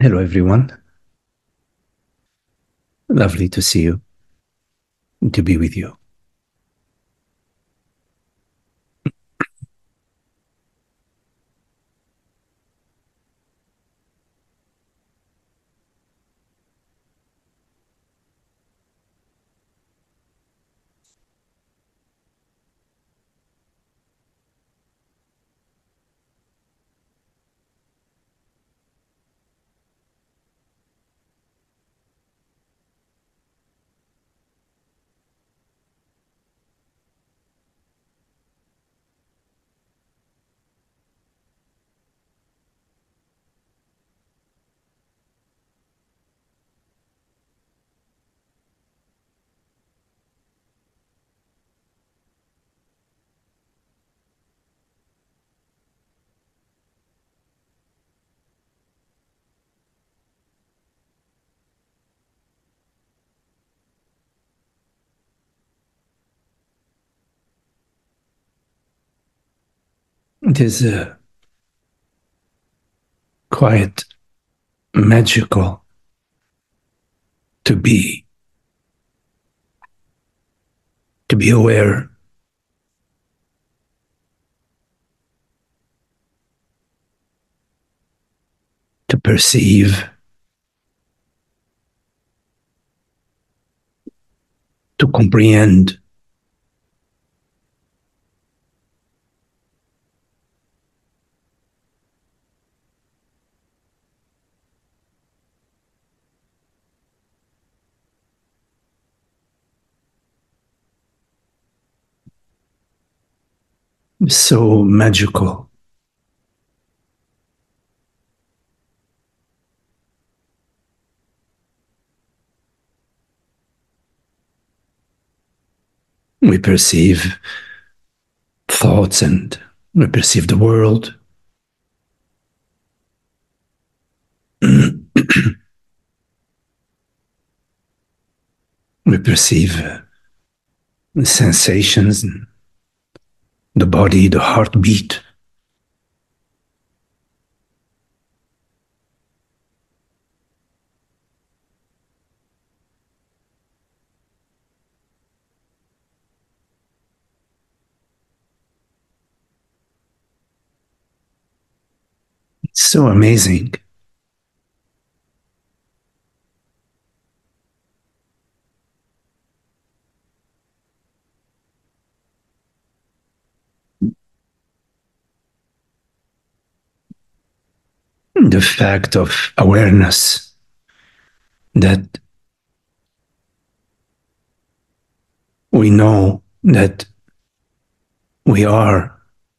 Hello, everyone. Lovely to see you, and to be with you. It is quite magical to be aware, to perceive, to comprehend. So magical. We perceive thoughts and we perceive the world. We perceive the sensations, the body, the heartbeat. It's so amazing. The fact of awareness that we know that we are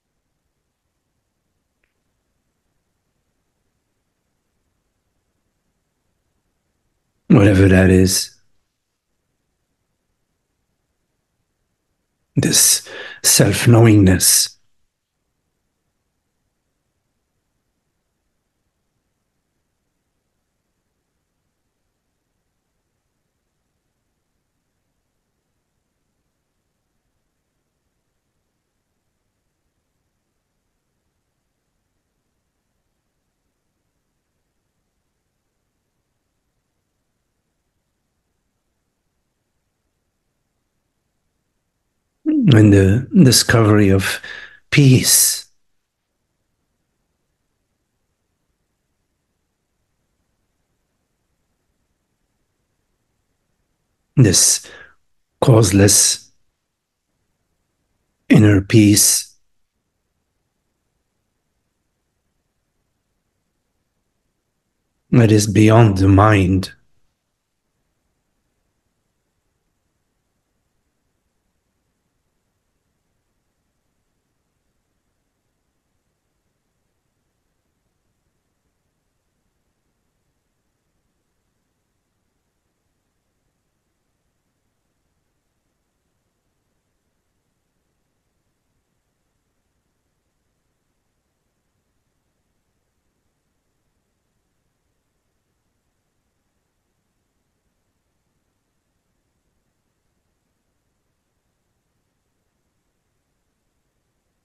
whatever that is, this self knowingness. And the discovery of peace, this causeless inner peace that is beyond the mind.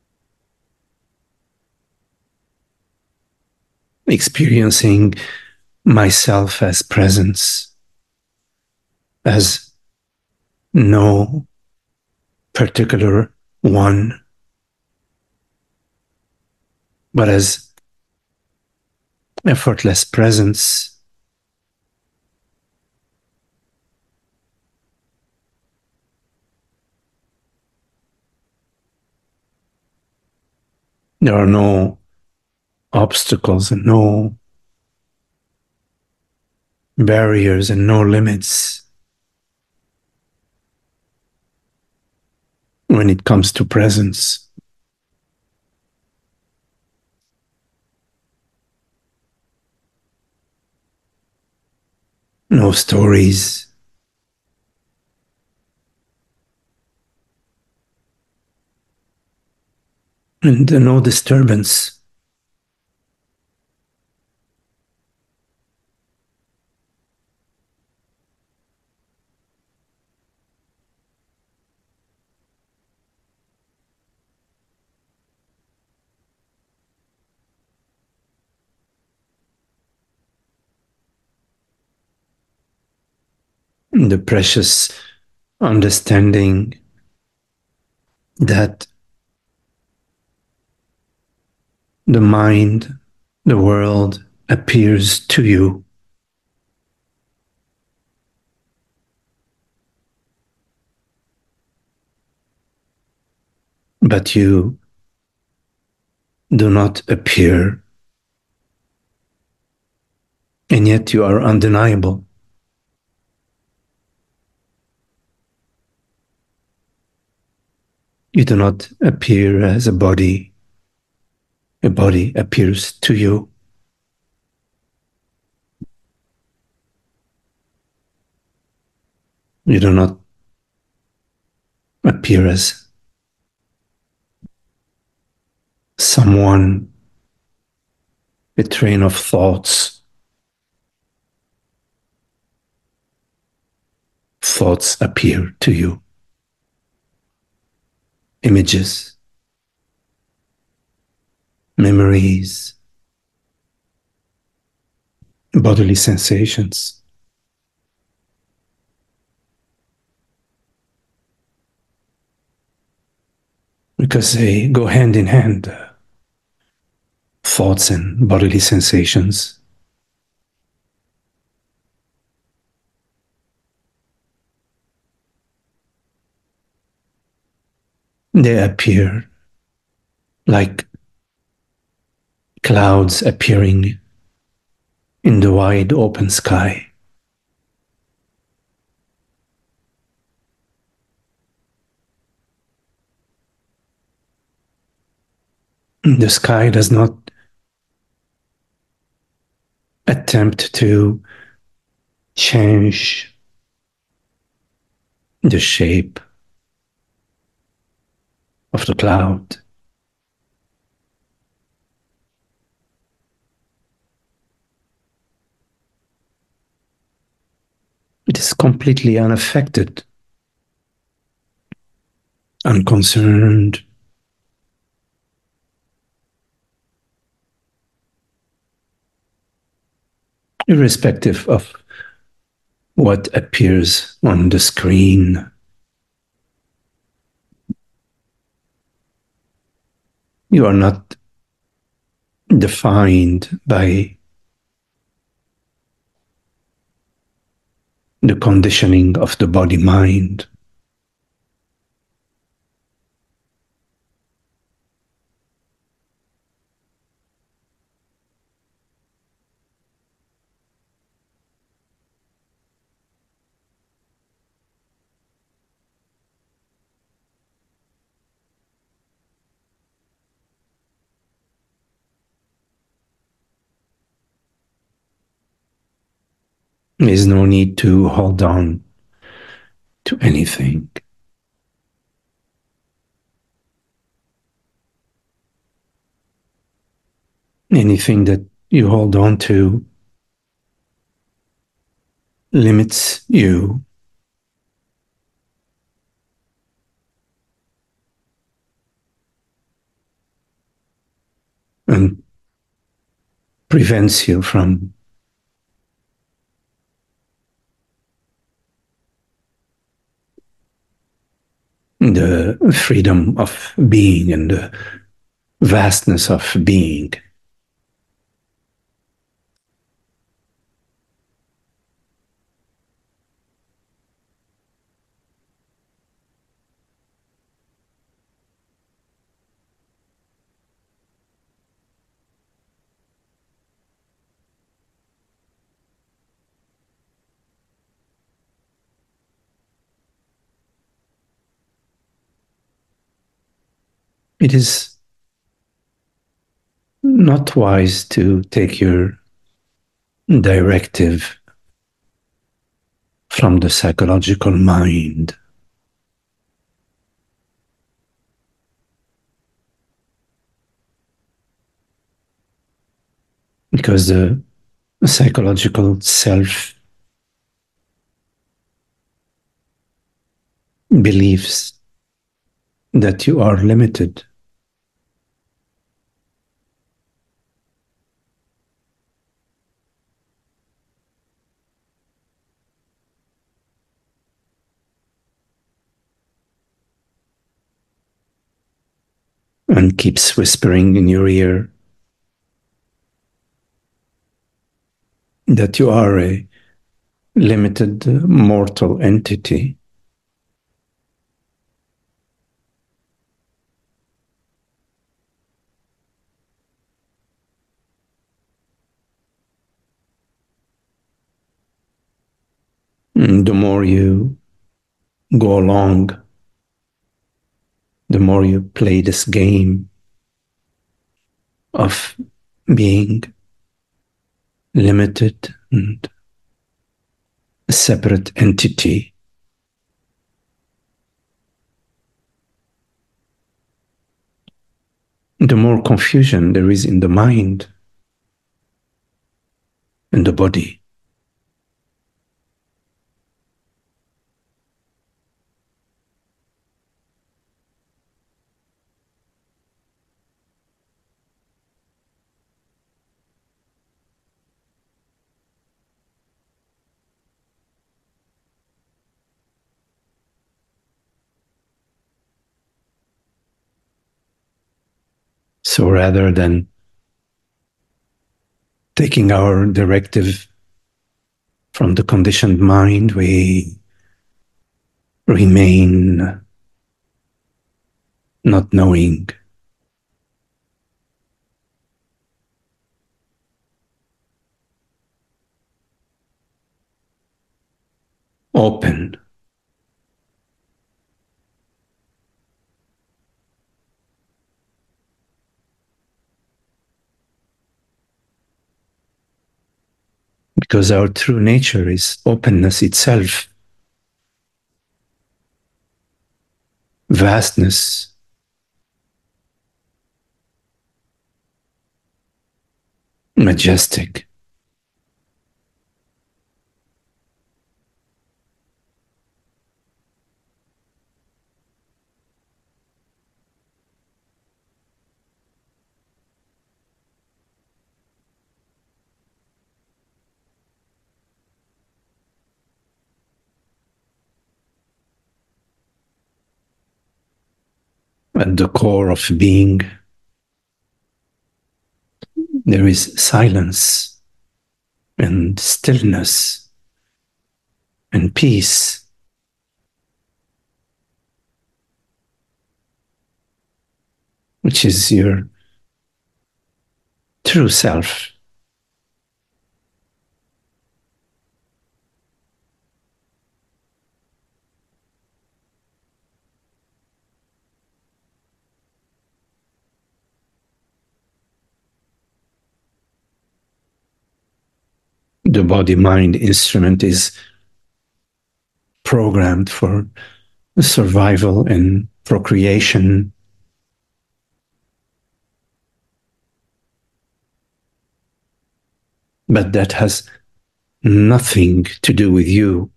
Experiencing myself as presence, as no particular one, but as effortless presence. There are no obstacles and no barriers and no limits when it comes to presence. No stories, and no disturbance. The precious understanding that the mind, the world appears to you, but you do not appear, and yet you are undeniable. You do not appear as a body appears to you. You do not appear as someone, a train of thoughts. Thoughts appear to you, images, memories, bodily sensations, because they go hand in hand, thoughts and bodily sensations. They appear like clouds appearing in the wide open sky. The sky does not attempt to change the shape of the cloud. It is completely unaffected, unconcerned, irrespective of what appears on the screen. You are not defined by the conditioning of the body mind. There is no need to hold on to anything. Anything that you hold on to limits you and prevents you from the freedom of being and the vastness of being. It is not wise to take your directive from the psychological mind, because the psychological self believes that you are limited. And keeps whispering in your ear that you are a limited mortal entity. And the more you go along, the more you play this game of being limited and a separate entity, the more confusion there is in the mind and the body. So rather than taking our directive from the conditioned mind, we remain not knowing, open, because our true nature is openness itself, vastness, majestic. At the core of being, there is silence and stillness and peace, which is your true self. The body mind instrument is programmed for survival and procreation, but that has nothing to do with you.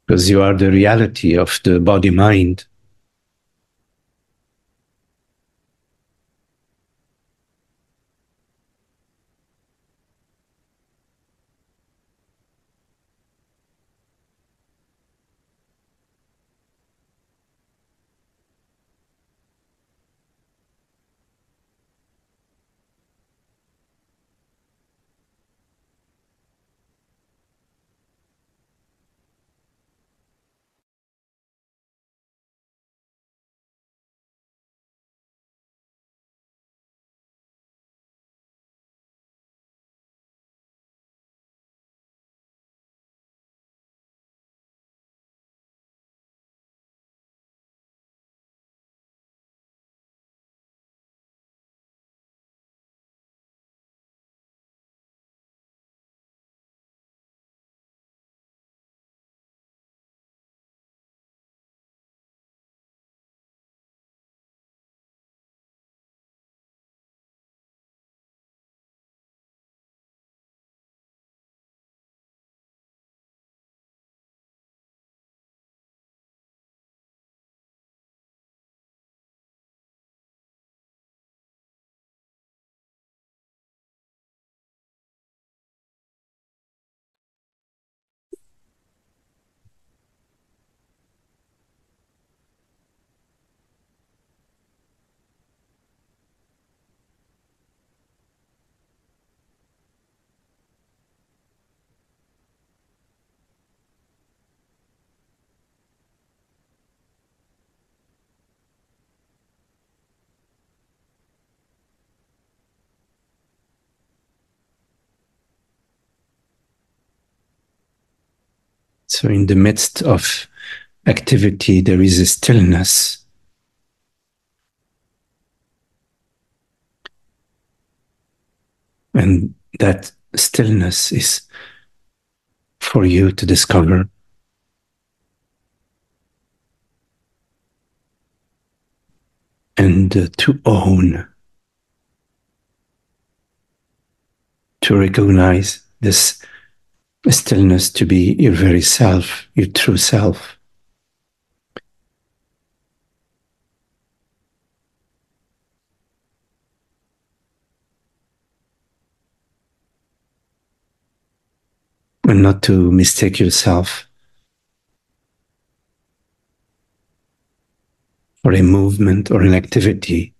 because you are the reality of the body mind. So, in the midst of activity, there is a stillness. And that stillness is for you to discover. And to own, to recognize this stillness to be your very self, your true self. And not to mistake yourself for a movement or an activity.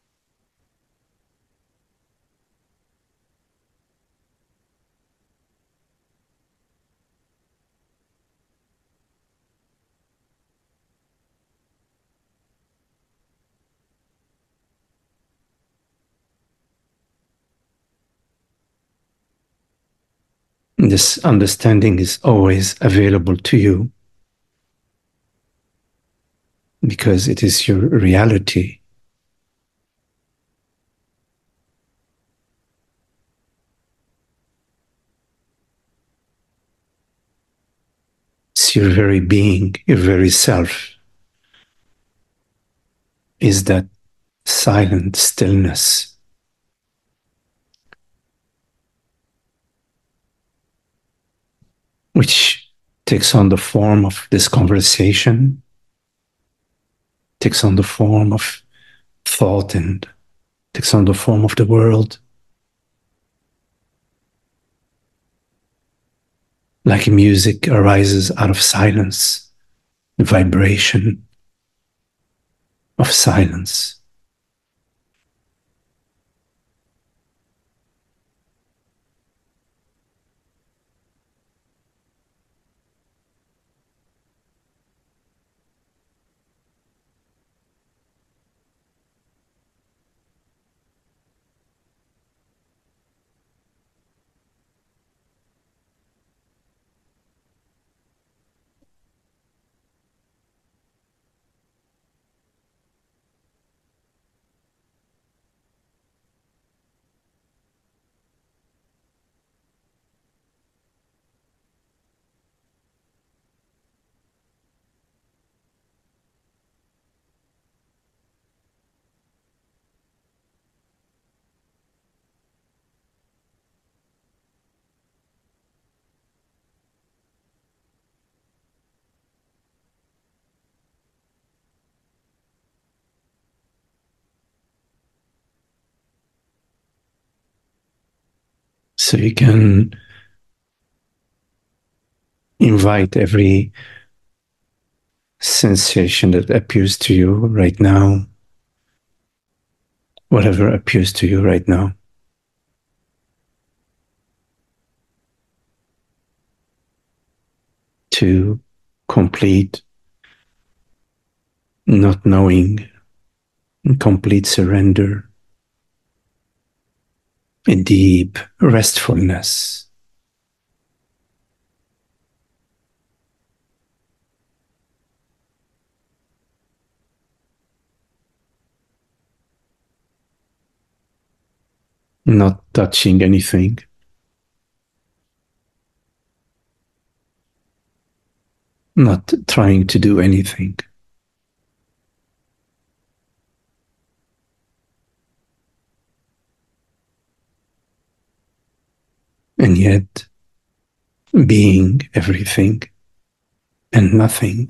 This understanding is always available to you because it is your reality. It's your very being, your very self is that silent stillness. Which takes on the form of this conversation, takes on the form of thought, and takes on the form of the world. Like music arises out of silence, the vibration of silence. So you can invite every sensation that appears to you right now, whatever appears to you right now, to complete not knowing, complete surrender, a deep restfulness. Not touching anything, not trying to do anything, and yet being everything and nothing.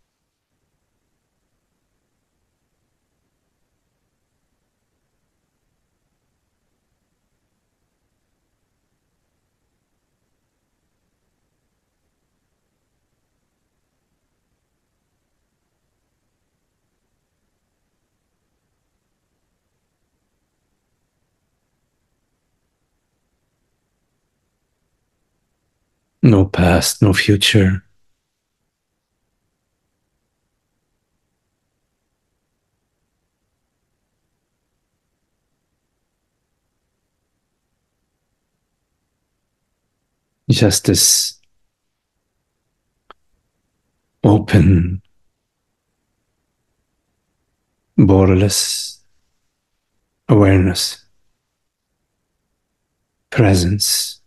No past, no future, just this open, borderless awareness, presence.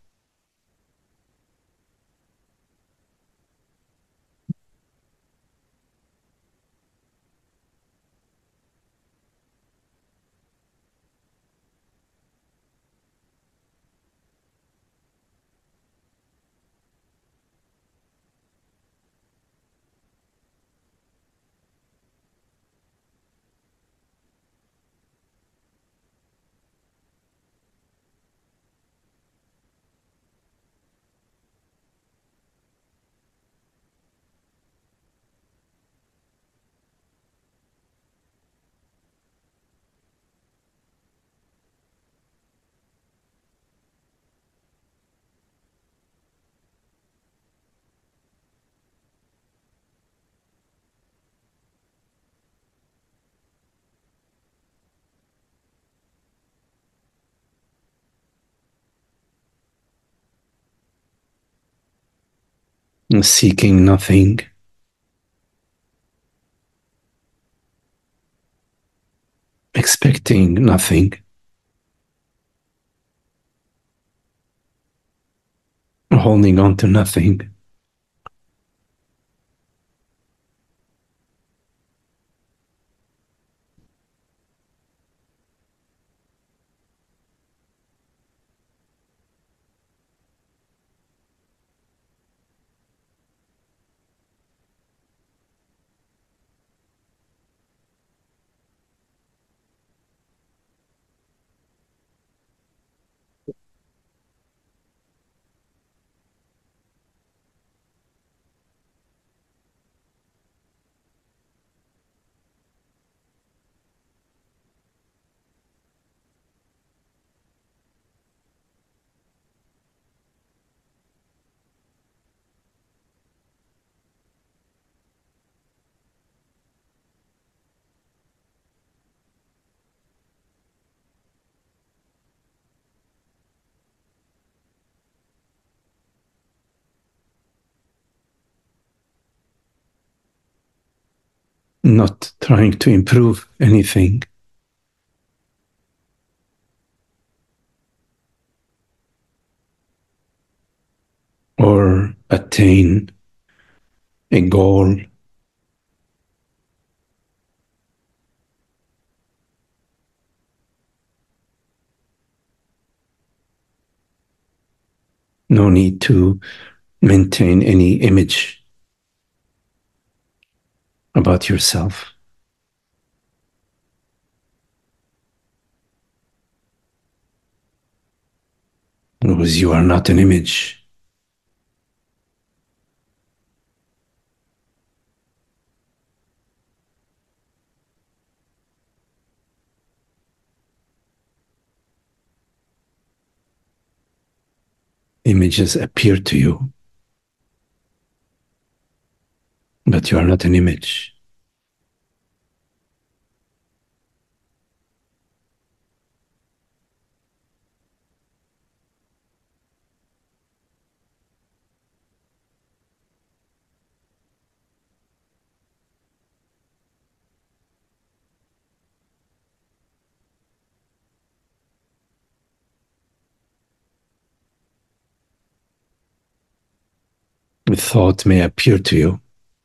Seeking nothing, expecting nothing, holding on to nothing. Not trying to improve anything or attain a goal. No need to maintain any image about yourself. Because you are not an image. Images appear to you, but you are not an image. The thought may appear to you,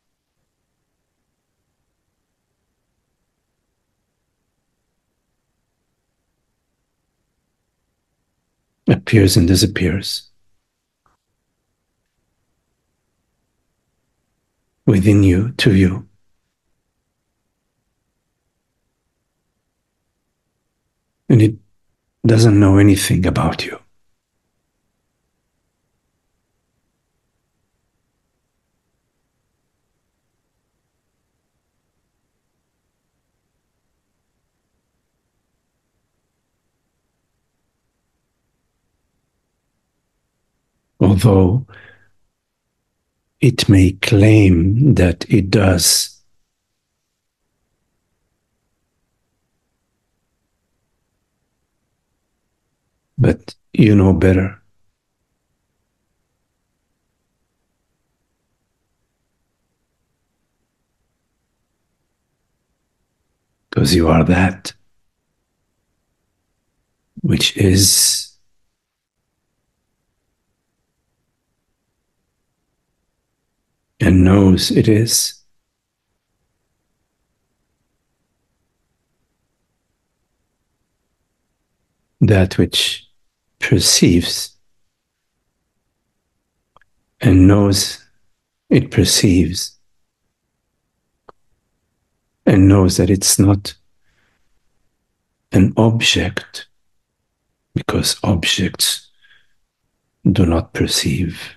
appears and disappears within you, to you. And it doesn't know anything about you. Although it may claim that it does, but you know better. Because you are that which is and knows it is. That which perceives and knows it perceives and knows that it's not an object because objects do not perceive.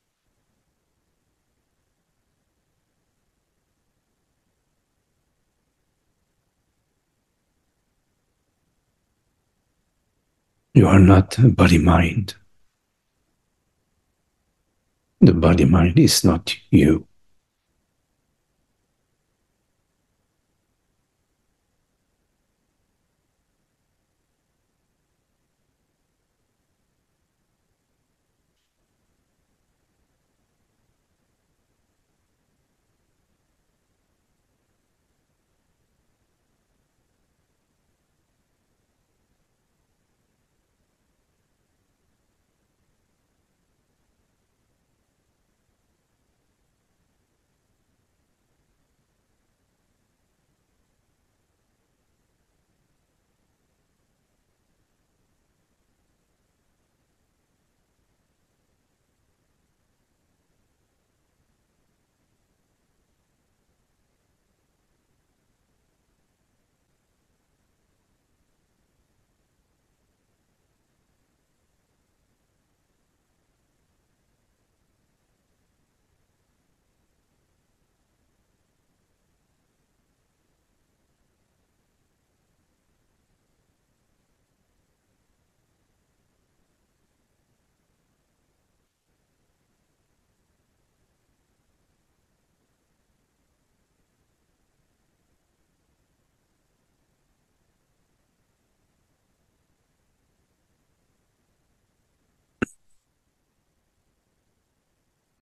You are not body mind. The body mind is not you.